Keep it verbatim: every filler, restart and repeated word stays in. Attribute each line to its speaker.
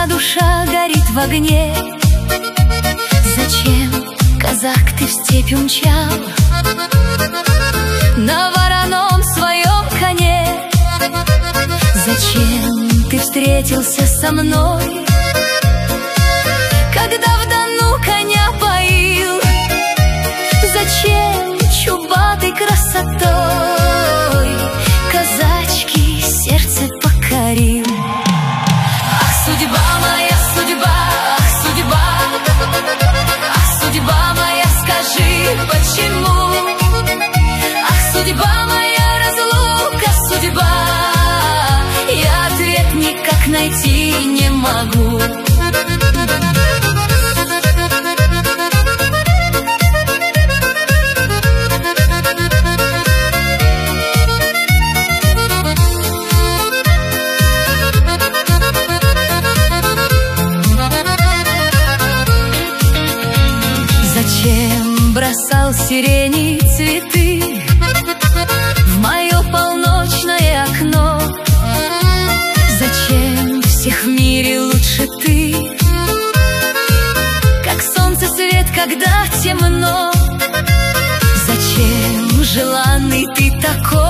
Speaker 1: Моя душа горит в огне. Зачем, казак, ты в степь умчал на вороном своем коне? Зачем ты встретился со мной, когда в Дону коня поил? Зачем чубатой красотой казачки сердце покорил? Ах, судьба моя, судьба, ах, судьба, ах, судьба моя, скажи, почему? Ах, судьба моя, разлука, судьба, я ответ никак найти не могу. Зачем бросал сирени цветы в мое полночное окно? Зачем всех в мире лучше ты, как солнце свет, когда темно? Зачем желанный ты такой?